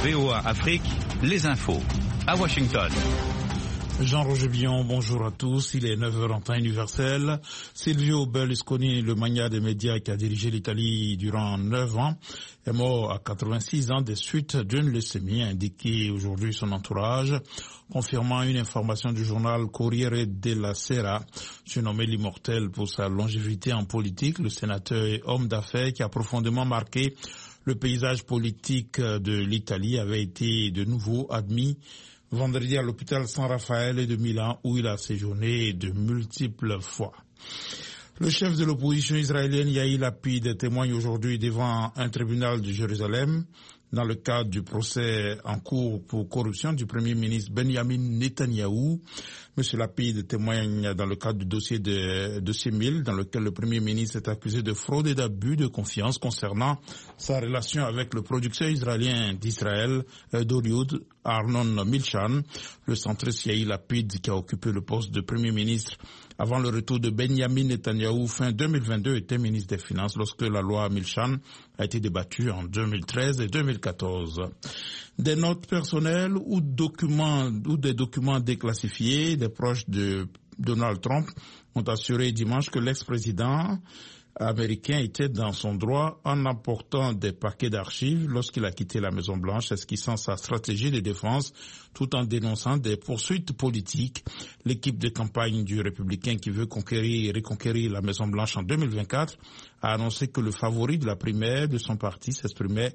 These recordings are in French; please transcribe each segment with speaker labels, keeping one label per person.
Speaker 1: VOA Afrique, les infos. À Washington.
Speaker 2: Jean-Roger Billon, bonjour à tous. Il est 9h en temps universel. Silvio Berlusconi, le magnat des médias qui a dirigé l'Italie durant 9 ans, est mort à 86 ans des suites d'une leucémie, a indiqué aujourd'hui son entourage, confirmant une information du journal Corriere della Sera, surnommé l'immortel pour sa longévité en politique. Le sénateur et homme d'affaires qui a profondément marqué le paysage politique de l'Italie avait été de nouveau admis vendredi à l'hôpital San Raffaele de Milan où il a séjourné de multiples fois. Le chef de l'opposition israélienne Yair Lapid témoigne aujourd'hui devant un tribunal de Jérusalem dans le cadre du procès en cours pour corruption du premier ministre Benjamin Netanyahou. Monsieur Lapid témoigne dans le cadre du dossier 1000 dans lequel le premier ministre est accusé de fraude et d'abus de confiance concernant sa relation avec le producteur israélien d'Israël d'Hollywood, Arnon Milchan. Le centriste Yair Lapid, qui a occupé le poste de premier ministre avant le retour de Benjamin Netanyahou fin 2022, était ministre des Finances lorsque la loi Milchan a été débattue en 2013 et 2014. Des notes personnelles ou des documents déclassifiés des proches de Donald Trump ont assuré dimanche que l'ex-président américain était dans son droit en apportant des paquets d'archives lorsqu'il a quitté la Maison-Blanche, esquissant sa stratégie de défense tout en dénonçant des poursuites politiques. L'équipe de campagne du républicain qui veut conquérir et reconquérir la Maison-Blanche en 2024 a annoncé que le favori de la primaire de son parti s'exprimerait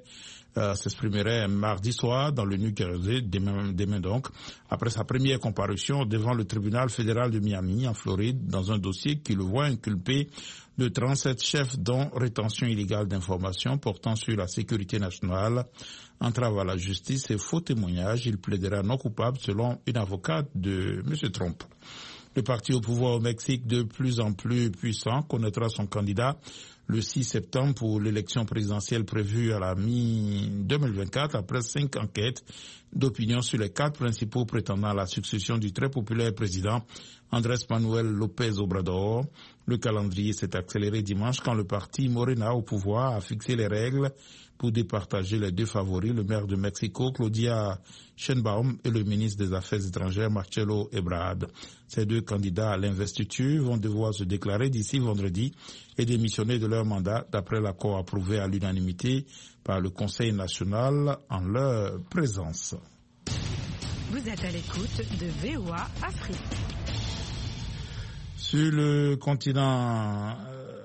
Speaker 2: mardi soir dans le New Jersey, demain donc, après sa première comparution devant le tribunal fédéral de Miami, en Floride, dans un dossier qui le voit inculpé de 37 chefs dont rétention illégale d'informations portant sur la sécurité nationale, entrave à la justice et faux témoignages. Il plaidera non coupable selon une avocate de M. Trump. Le parti au pouvoir au Mexique, de plus en plus puissant, connaîtra son candidat le 6 septembre pour l'élection présidentielle prévue à la mi-2024 après 5 enquêtes d'opinion sur les 4 principaux prétendants à la succession du très populaire président Andrés Manuel López Obrador. Le calendrier s'est accéléré dimanche quand le parti Morena au pouvoir a fixé les règles pour départager les 2 favoris, le maire de Mexico, Claudia Sheinbaum, et le ministre des Affaires étrangères, Marcelo Ebrard. Ces 2 candidats à l'investiture vont devoir se déclarer d'ici vendredi et démissionner de leur mandat d'après l'accord approuvé à l'unanimité par le Conseil national en leur présence.
Speaker 3: Vous êtes à l'écoute de VOA Afrique.
Speaker 2: Sur le continent,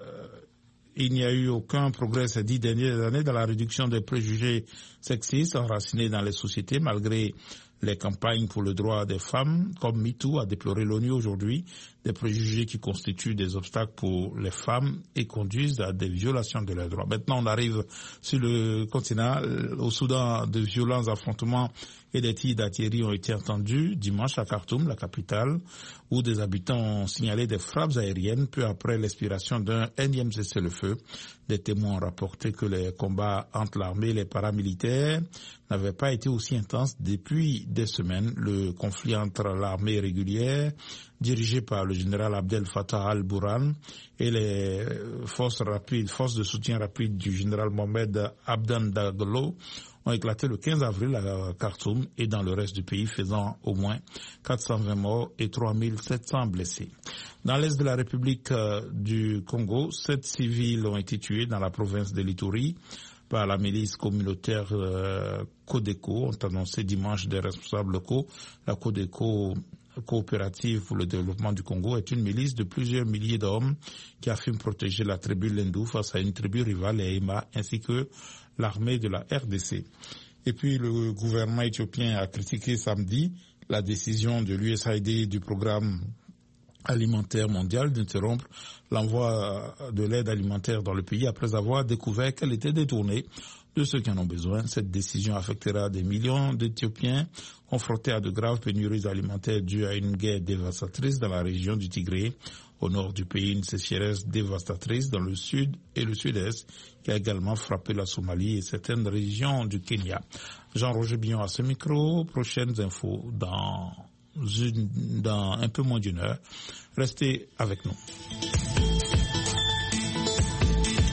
Speaker 2: il n'y a eu aucun progrès ces 10 dernières années dans la réduction des préjugés sexistes enracinés dans les sociétés, malgré les campagnes pour le droit des femmes, comme MeToo, a déploré l'ONU aujourd'hui, des préjugés qui constituent des obstacles pour les femmes et conduisent à des violations de leurs droits. Maintenant, on arrive sur le continent. Au Soudan, de violents affrontements et des tirs d'artillerie ont été entendus dimanche à Khartoum, la capitale, où des habitants ont signalé des frappes aériennes peu après l'expiration d'un énième cessez-le-feu. Des témoins ont rapporté que les combats entre l'armée et les paramilitaires n'avaient pas été aussi intenses depuis des semaines. Le conflit entre l'armée régulière, dirigée par le général Abdel Fattah al-Burhan, et les forces de soutien rapide du général Mohamed Abdan Dagalo ont éclaté le 15 avril à Khartoum et dans le reste du pays, faisant au moins 420 morts et 3700 blessés. Dans l'est de la République du Congo, 7 civils ont été tués dans la province de l'Ituri par la milice communautaire Codeco, ont annoncé dimanche des responsables locaux. La Codeco, coopérative pour le développement du Congo, est une milice de plusieurs milliers d'hommes qui affirme protéger la tribu Lendu face à une tribu rivale, les Hema, ainsi que l'armée de la RDC. Et puis le gouvernement éthiopien a critiqué samedi la décision de l'USAID du programme alimentaire mondial d'interrompre l'envoi de l'aide alimentaire dans le pays après avoir découvert qu'elle était détournée de ceux qui en ont besoin. Cette décision affectera des millions d'Éthiopiens confrontés à de graves pénuries alimentaires dues à une guerre dévastatrice dans la région du Tigré. Au nord du pays, une sécheresse dévastatrice dans le sud et le sud-est qui a également frappé la Somalie et certaines régions du Kenya. Jean-Roger Billon à ce micro. Prochaines infos dans un peu moins d'1 heure. Restez avec nous.